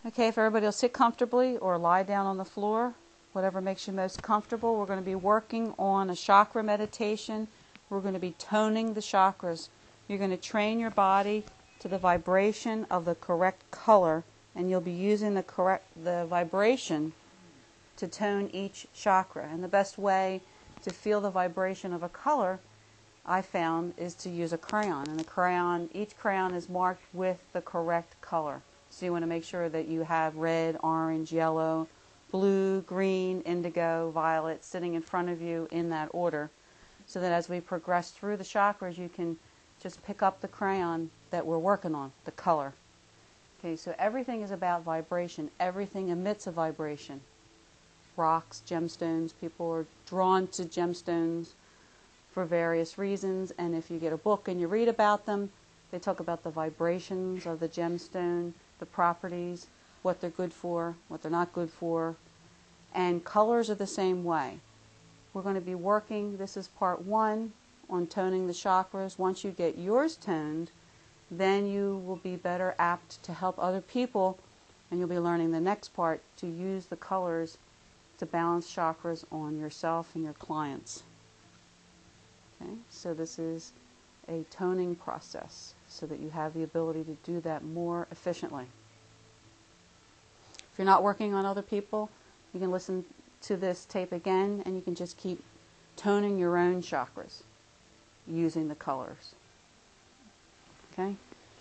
Okay, if everybody will sit comfortably or lie down on the floor, whatever makes you most comfortable. We're going to be working on a chakra meditation. We're going to be toning the chakras. You're going to train your body to the vibration of the correct color, and you'll be using the vibration to tone each chakra. And the best way to feel the vibration of a color, I found, is to use a crayon. And each crayon is marked with the correct color. So you want to make sure that you have red, orange, yellow, blue, green, indigo, violet sitting in front of you in that order, so that as we progress through the chakras, you can just pick up the crayon that we're working on, the color. Okay, so everything is about vibration. Everything emits a vibration. Rocks, gemstones, people are drawn to gemstones for various reasons, and if you get a book and you read about them, they talk about the vibrations of the gemstone, the properties, what they're good for, what they're not good for, and colors are the same way. We're going to be working, this is part 1, on toning the chakras. Once you get yours toned, then you will be better apt to help other people, and you'll be learning the next part to use the colors to balance chakras on yourself and your clients. Okay, so this is a toning process so that you have the ability to do that more efficiently. If you're not working on other people, you can listen to this tape again and you can just keep toning your own chakras using the colors. Okay?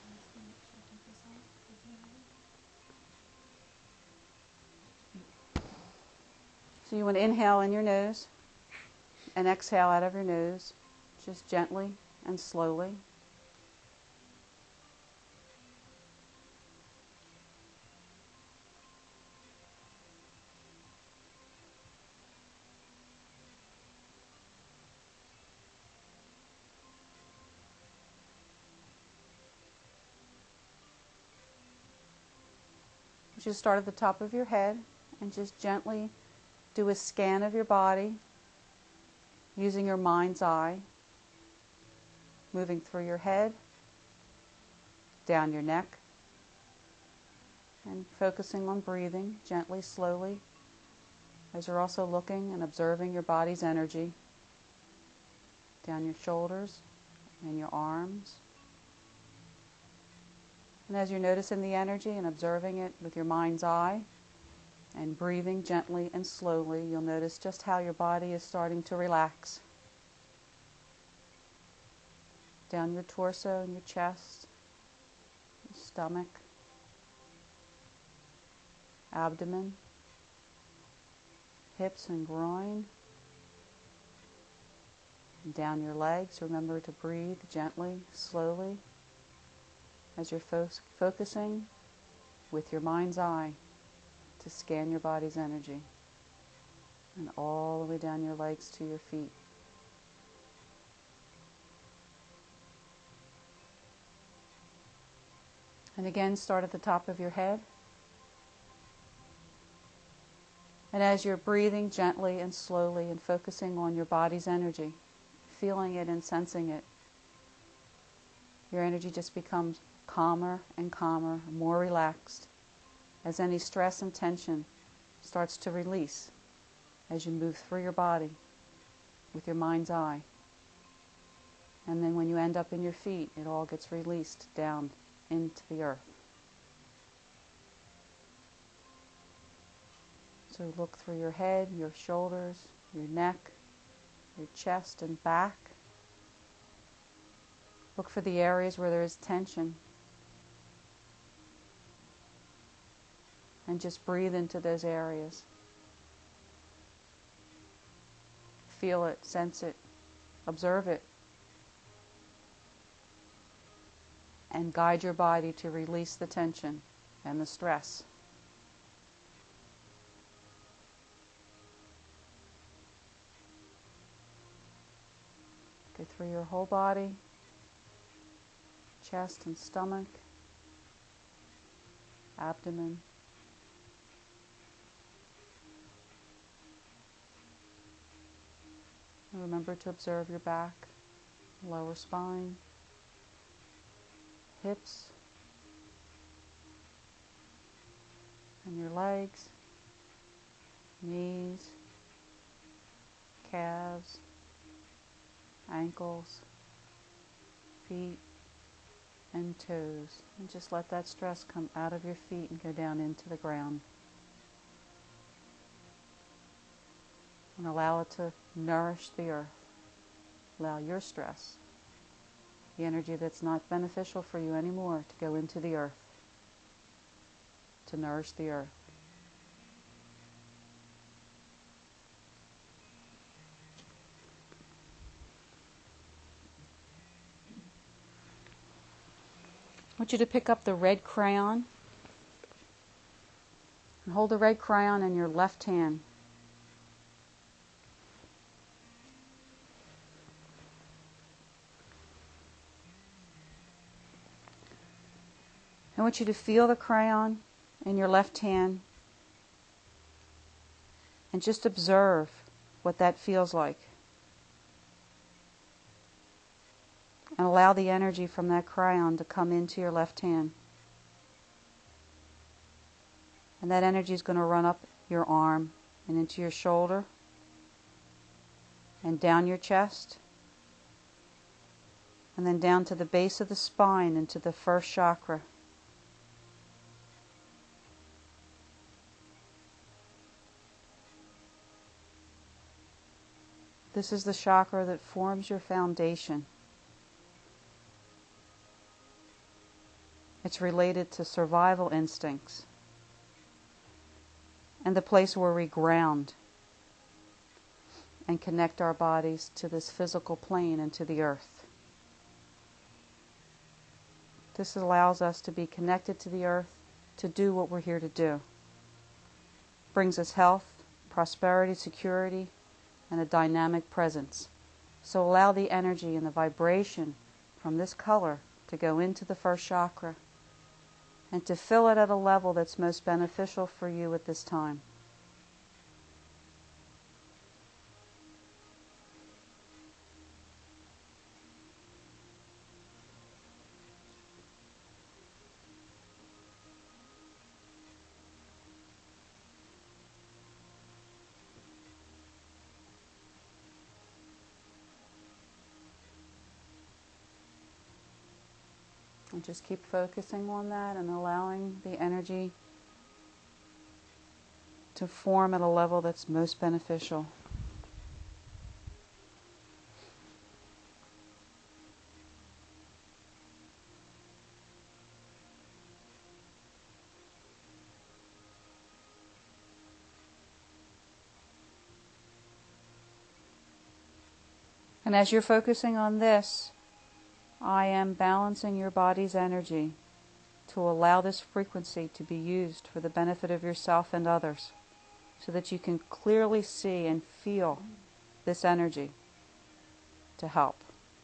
So you want to inhale in your nose and exhale out of your nose, just gently and slowly. Just start at the top of your head and just gently do a scan of your body using your mind's eye, moving through your head, down your neck, and focusing on breathing gently, slowly, as you're also looking and observing your body's energy down your shoulders and your arms. And as you're noticing the energy and observing it with your mind's eye and breathing gently and slowly, you'll notice just how your body is starting to relax. Down your torso and your chest, your stomach, abdomen, hips and groin, and down your legs. Remember to breathe gently, slowly, as you're focusing with your mind's eye to scan your body's energy, and all the way down your legs to your feet. And again, start at the top of your head. And as you're breathing gently and slowly and focusing on your body's energy, feeling it and sensing it, your energy just becomes calmer and calmer, more relaxed, as any stress and tension starts to release as you move through your body with your mind's eye. And then when you end up in your feet, it all gets released down into the earth. So look through your head, your shoulders, your neck, your chest and back. Look for the areas where there is tension. And just breathe into those areas. Feel it, sense it, observe it. And guide your body to release the tension and the stress. Go through your whole body, chest and stomach, abdomen. Remember to observe your back, lower spine, hips, and your legs, knees, calves, ankles, feet, and toes. And just let that stress come out of your feet and go down into the ground. And allow it to nourish the earth. Allow your stress, the energy that's not beneficial for you anymore, to go into the earth, to nourish the earth. I want you to pick up the red crayon and hold the red crayon in your left hand. I want you to feel the crayon in your left hand and just observe what that feels like. And allow the energy from that crayon to come into your left hand. And that energy is going to run up your arm and into your shoulder and down your chest and then down to the base of the spine into the first chakra. This is the chakra that forms your foundation. It's related to survival instincts and the place where we ground and connect our bodies to this physical plane and to the earth. This allows us to be connected to the earth, to do what we're here to do. Brings us health, prosperity, security, and a dynamic presence. So allow the energy and the vibration from this color to go into the first chakra and to fill it at a level that's most beneficial for you at this time. And just keep focusing on that and allowing the energy to form at a level that's most beneficial. And as you're focusing on this, I am balancing your body's energy to allow this frequency to be used for the benefit of yourself and others, so that you can clearly see and feel this energy to help.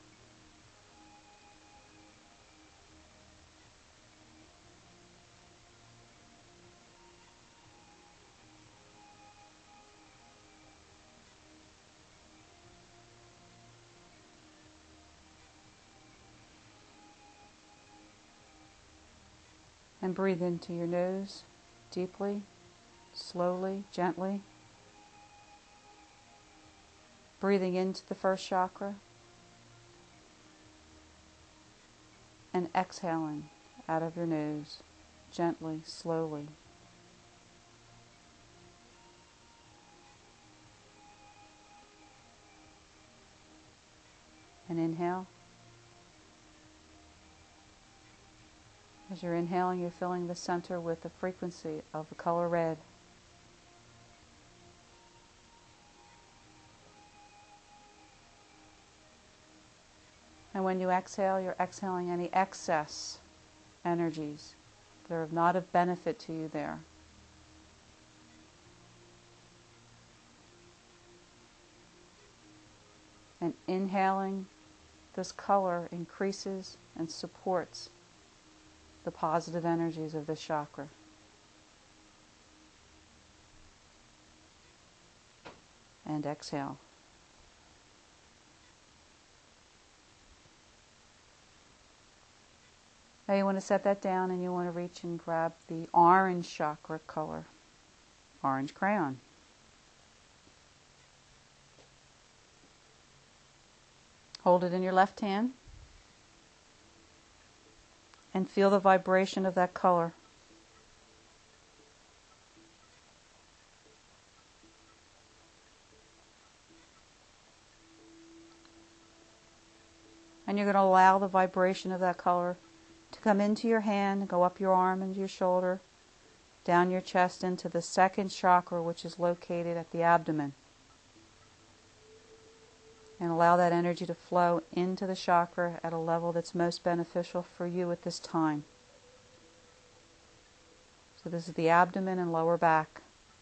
And breathe into your nose deeply, slowly, gently. Breathing into the first chakra and exhaling out of your nose, gently, slowly. And inhale. As you're inhaling, you're filling the center with the frequency of the color red. And when you exhale, you're exhaling any excess energies that are not of benefit to you there. And inhaling this color increases and supports the positive energies of this chakra. And exhale. Now you want to set that down and you want to reach and grab the orange chakra color, orange crayon. Hold it in your left hand and feel the vibration of that color. And you're going to allow the vibration of that color to come into your hand, go up your arm and your shoulder, down your chest into the second chakra, which is located at the abdomen. And allow that energy to flow into the chakra at a level that's most beneficial for you at this time. So this is the abdomen and lower back.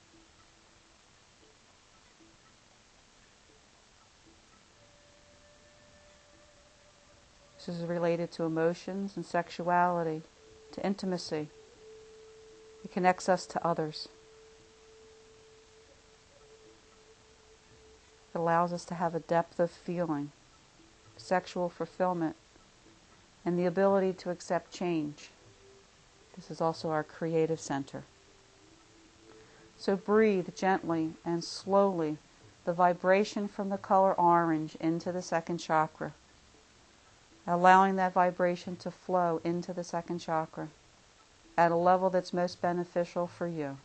This is related to emotions and sexuality, to intimacy. It connects us to others. It allows us to have a depth of feeling, sexual fulfillment, and the ability to accept change. This is also our creative center. So breathe gently and slowly the vibration from the color orange into the second chakra, allowing that vibration to flow into the second chakra at a level that's most beneficial for you.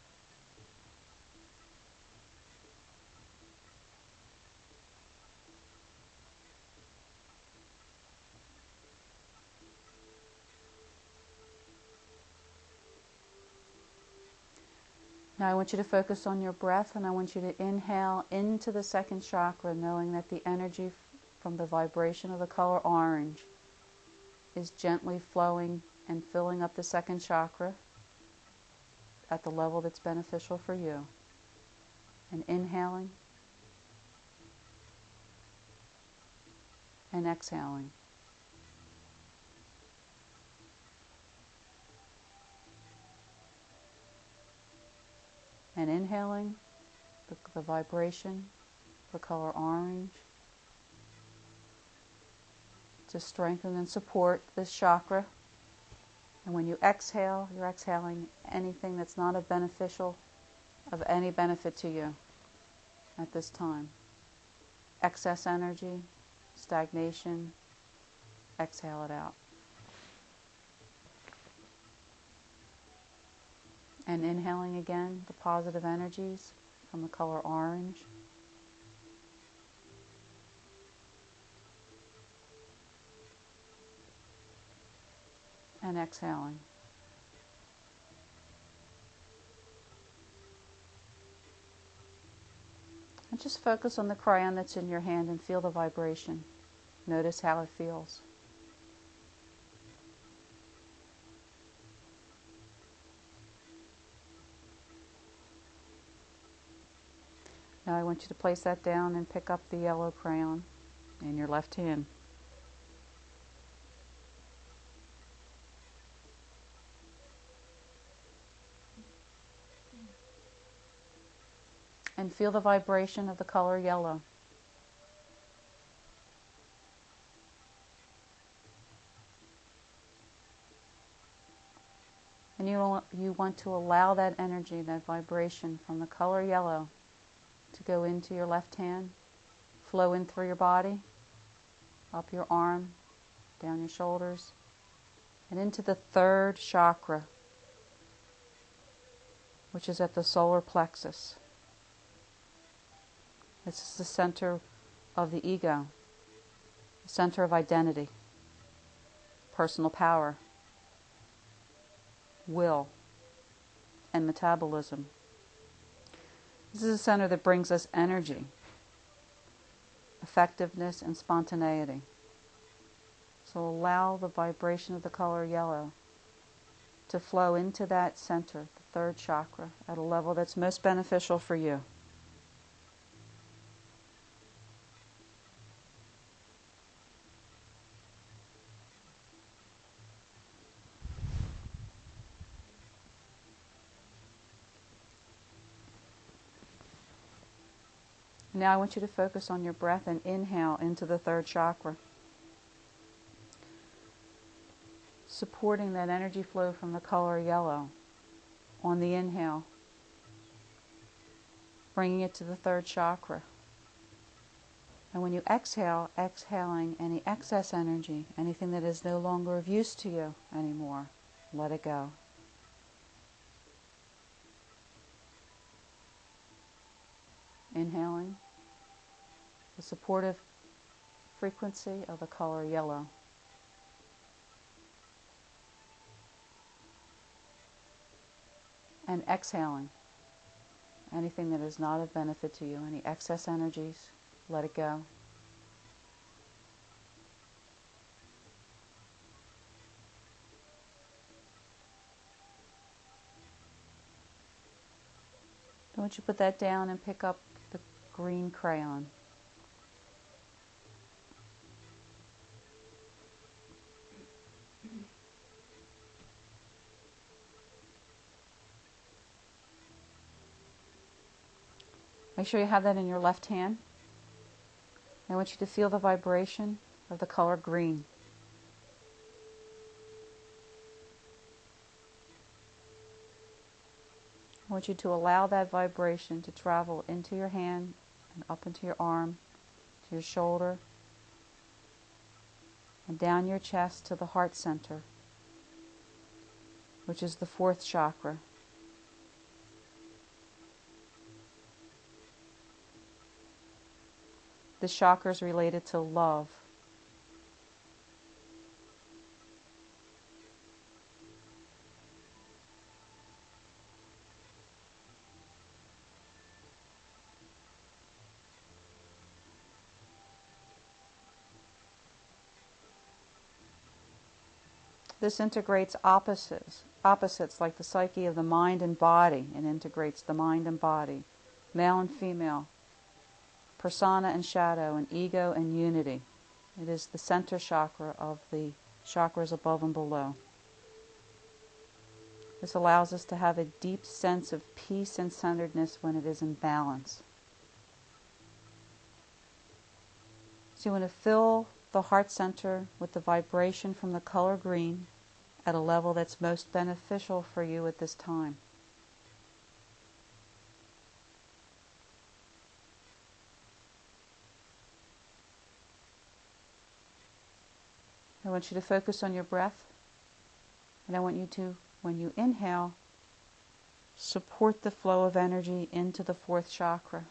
Now I want you to focus on your breath, and I want you to inhale into the second chakra, knowing that the energy from the vibration of the color orange is gently flowing and filling up the second chakra at the level that's beneficial for you. And inhaling and exhaling. And inhaling the vibration, the color orange, to strengthen and support this chakra. And when you exhale, you're exhaling anything that's not of any benefit to you at this time. Excess energy, stagnation, exhale it out. And inhaling again the positive energies from the color orange. And exhaling. And just focus on the crayon that's in your hand and feel the vibration. Notice how it feels. Now I want you to place that down and pick up the yellow crayon in your left hand. And feel the vibration of the color yellow. And you want to allow that energy, that vibration from the color yellow to go into your left hand, flow in through your body, up your arm, down your shoulders, and into the third chakra, which is at the solar plexus. This is the center of the ego, the center of identity, personal power, will, and metabolism. This is a center that brings us energy, effectiveness, and spontaneity. So allow the vibration of the color yellow to flow into that center, the third chakra, at a level that's most beneficial for you. Now I want you to focus on your breath and inhale into the third chakra. supporting that energy flow from the color yellow on the inhale, bringing it to the third chakra. And when you exhale, exhaling any excess energy, anything that is no longer of use to you anymore, let it go. Inhaling the supportive frequency of the color yellow. And exhaling anything that is not of benefit to you, any excess energies, let it go. Don't you put that down and pick up the green crayon. Make sure you have that in your left hand. I want you to feel the vibration of the color green. I want you to allow that vibration to travel into your hand and up into your arm, to your shoulder, and down your chest to the heart center, which is the fourth chakra. This chakra is related to love. This integrates opposites like the psyche of the mind and body. It integrates the mind and body, male and female, persona and shadow, and ego and unity. It is the center chakra of the chakras above and below. This allows us to have a deep sense of peace and centeredness when it is in balance. So you want to fill the heart center with the vibration from the color green at a level that's most beneficial for you at this time. I want you to focus on your breath, and I want you to, when you inhale, support the flow of energy into the fourth chakra.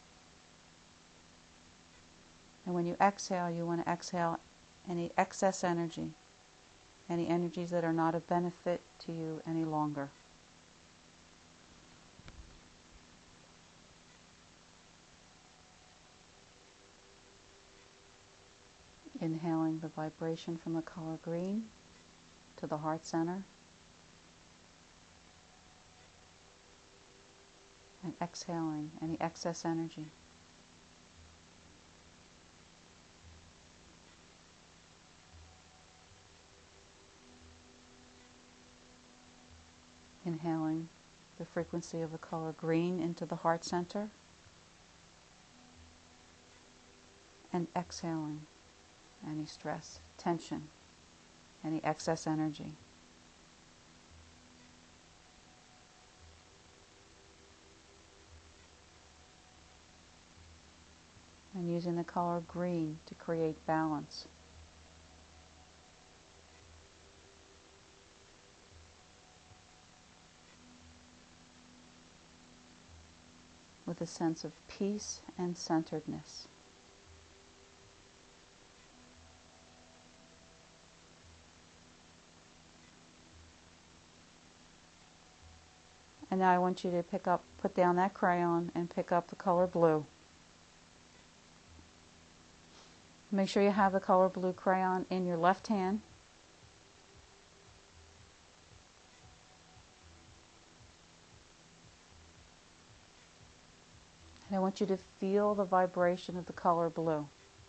And when you exhale, you want to exhale any excess energy, any energies that are not of benefit to you any longer. Inhaling the vibration from the color green to the heart center. And exhaling any excess energy. Inhaling the frequency of the color green into the heart center. And exhaling any stress, tension, any excess energy. And using the color green to create balance. With a sense of peace and centeredness. And now I want you to put down that crayon and pick up the color blue. Make sure you have the color blue crayon in your left hand. And I want you to feel the vibration of the color blue.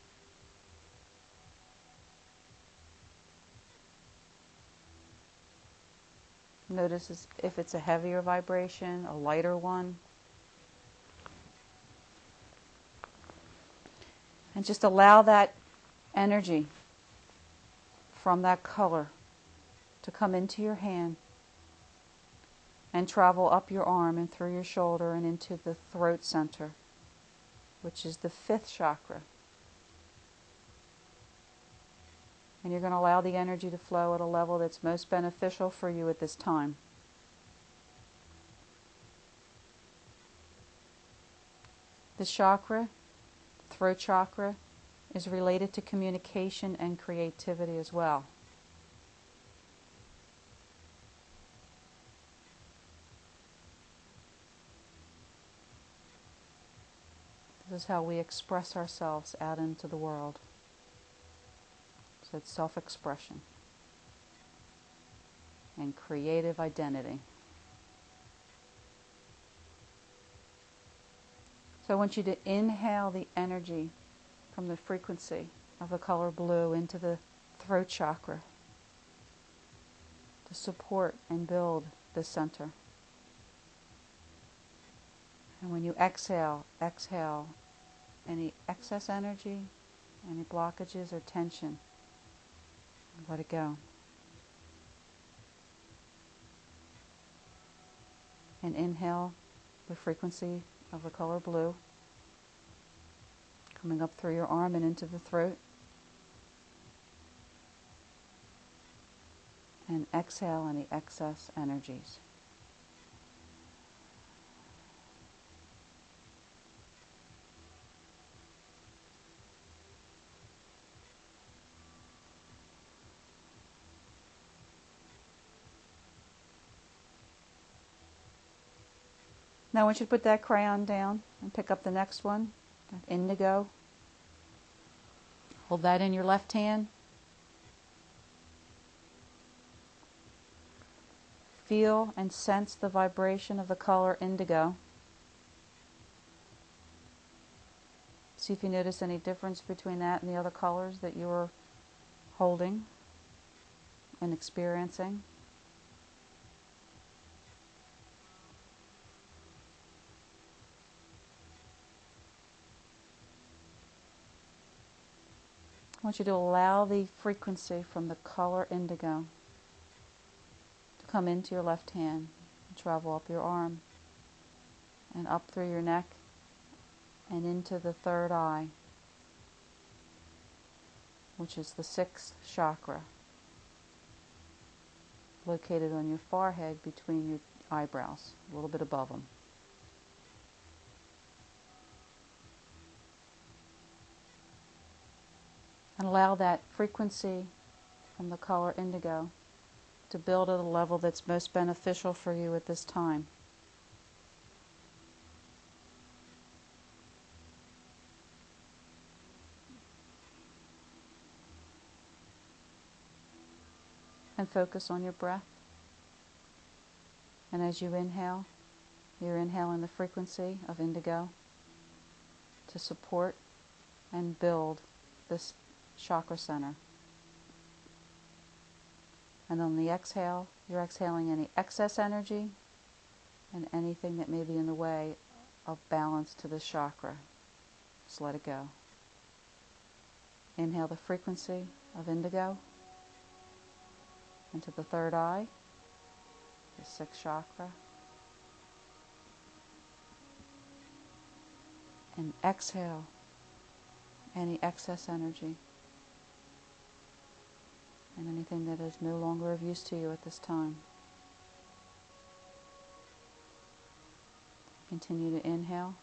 Notice if it's a heavier vibration, a lighter one. And just allow that energy from that color to come into your hand and travel up your arm and through your shoulder and into the throat center, which is the 5th chakra. And you're going to allow the energy to flow at a level that's most beneficial for you at this time. The chakra, throat chakra, is related to communication and creativity as well. This is how we express ourselves out into the world. So it's self-expression and creative identity. So I want you to inhale the energy from the frequency of the color blue into the throat chakra to support and build the center. And when you exhale, exhale any excess energy, any blockages or tension. Let it go. And inhale the frequency of the color blue, coming up through your arm and into the throat. And exhale any excess energies. Now I want you to put that crayon down and pick up the next one, that indigo. Hold that in your left hand. Feel and sense the vibration of the color indigo. See if you notice any difference between that and the other colors that you were holding and experiencing. I want you to allow the frequency from the color indigo to come into your left hand and travel up your arm and up through your neck and into the third eye, which is the 6th chakra, located on your forehead between your eyebrows, a little bit above them. And allow that frequency from the color indigo to build at a level that's most beneficial for you at this time. And focus on your breath. And as you inhale, you're inhaling the frequency of indigo to support and build this chakra center. And on the exhale, you're exhaling any excess energy and anything that may be in the way of balance to this chakra. Just let it go. Inhale the frequency of indigo into the third eye, the 6th chakra. And exhale any excess energy and anything that is no longer of use to you at this time. Continue to inhale,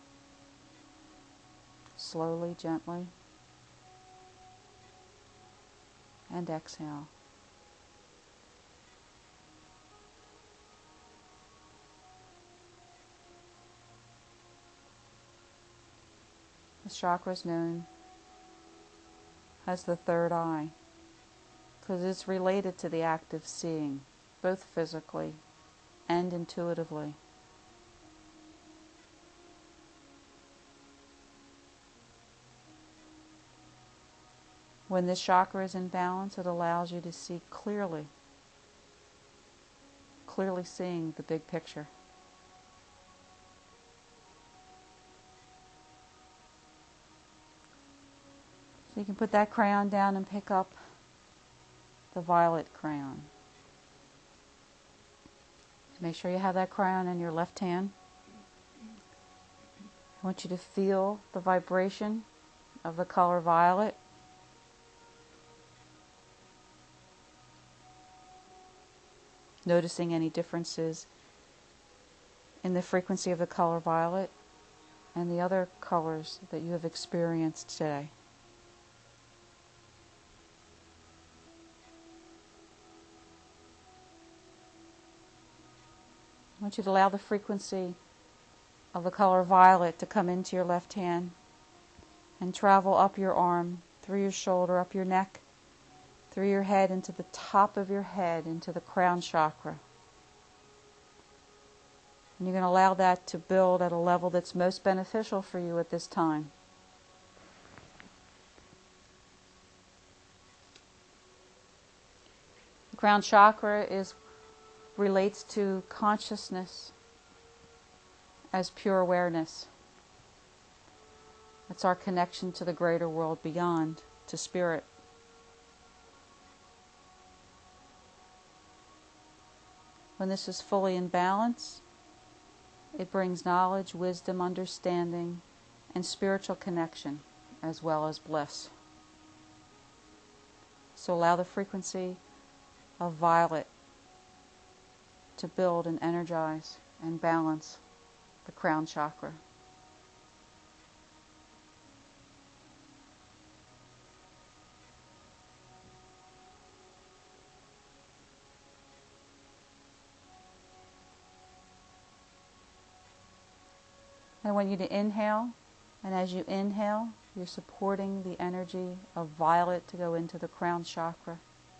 slowly, gently, and exhale. This chakra is known as the third eye because it's related to the act of seeing, both physically and intuitively. When this chakra is in balance, it allows you to see clearly seeing the big picture. So you can put that crayon down and pick up the violet crayon. Make sure you have that crayon in your left hand. I want you to feel the vibration of the color violet. Noticing any differences in the frequency of the color violet and the other colors that you have experienced today. I want you to allow the frequency of the color violet to come into your left hand and travel up your arm, through your shoulder, up your neck, through your head, into the top of your head, into the crown chakra. And you're going to allow that to build at a level that's most beneficial for you at this time. The crown chakra relates to consciousness as pure awareness. It's our connection to the greater world beyond, to spirit. When this is fully in balance, it brings knowledge, wisdom, understanding, and spiritual connection, as well as bliss. So allow the frequency of violet to build and energize and balance the crown chakra. I want you to inhale, and as you inhale, you're supporting the energy of violet to go into the crown chakra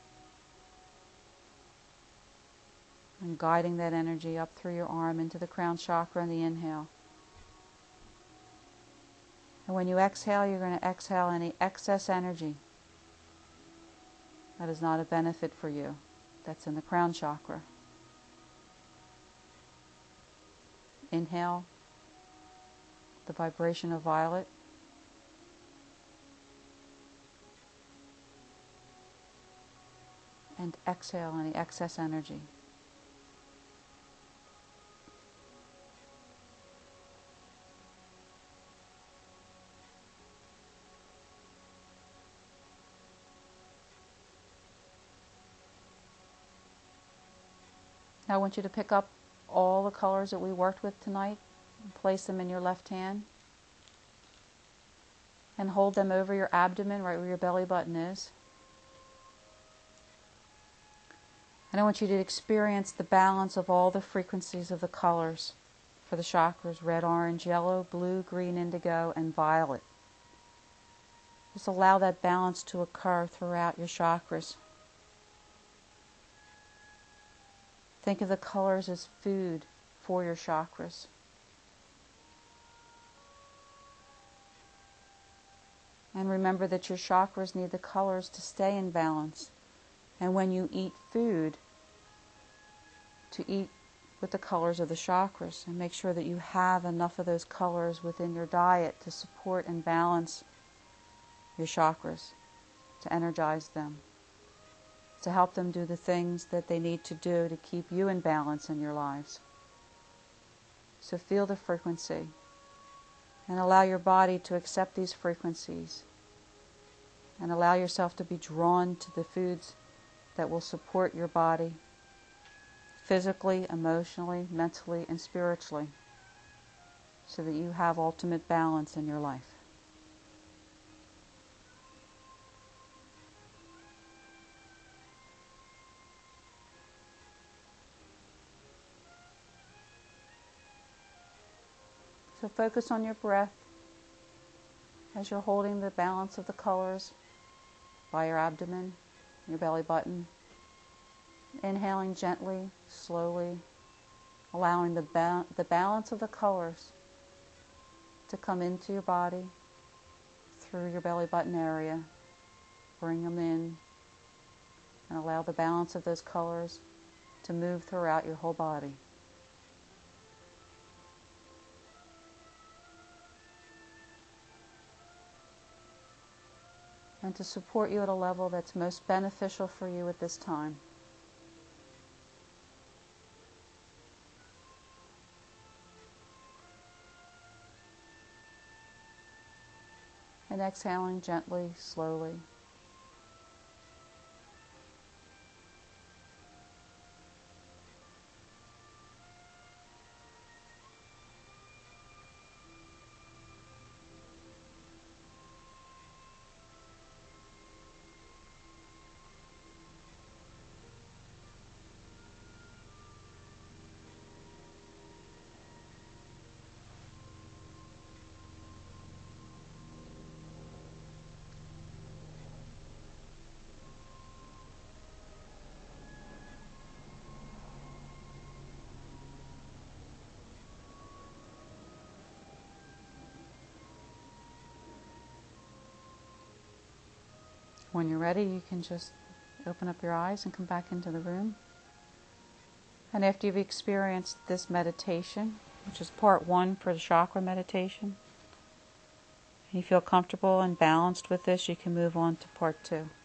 and guiding that energy up through your arm into the crown chakra on the inhale. And when you exhale, you're going to exhale any excess energy that is not a benefit for you, that's in the crown chakra. Inhale the vibration of violet. And exhale any excess energy. Now I want you to pick up all the colors that we worked with tonight and place them in your left hand. And hold them over your abdomen, right where your belly button is. And I want you to experience the balance of all the frequencies of the colors for the chakras: red, orange, yellow, blue, green, indigo, and violet. Just allow that balance to occur throughout your chakras. Think of the colors as food for your chakras. And remember that your chakras need the colors to stay in balance. And when you eat food, to eat with the colors of the chakras, and make sure that you have enough of those colors within your diet to support and balance your chakras, to energize them, to help them do the things that they need to do to keep you in balance in your lives. So feel the frequency and allow your body to accept these frequencies, and allow yourself to be drawn to the foods that will support your body physically, emotionally, mentally, and spiritually, so that you have ultimate balance in your life. So focus on your breath as you're holding the balance of the colors by your abdomen, your belly button. Inhaling gently, slowly, allowing the balance of the colors to come into your body through your belly button area. Bring them in and allow the balance of those colors to move throughout your whole body. And to support you at a level that's most beneficial for you at this time. and exhaling gently, slowly. When you're ready, you can just open up your eyes and come back into the room. And after you've experienced this meditation, which is part 1 for the chakra meditation, and you feel comfortable and balanced with this, you can move on to part 2.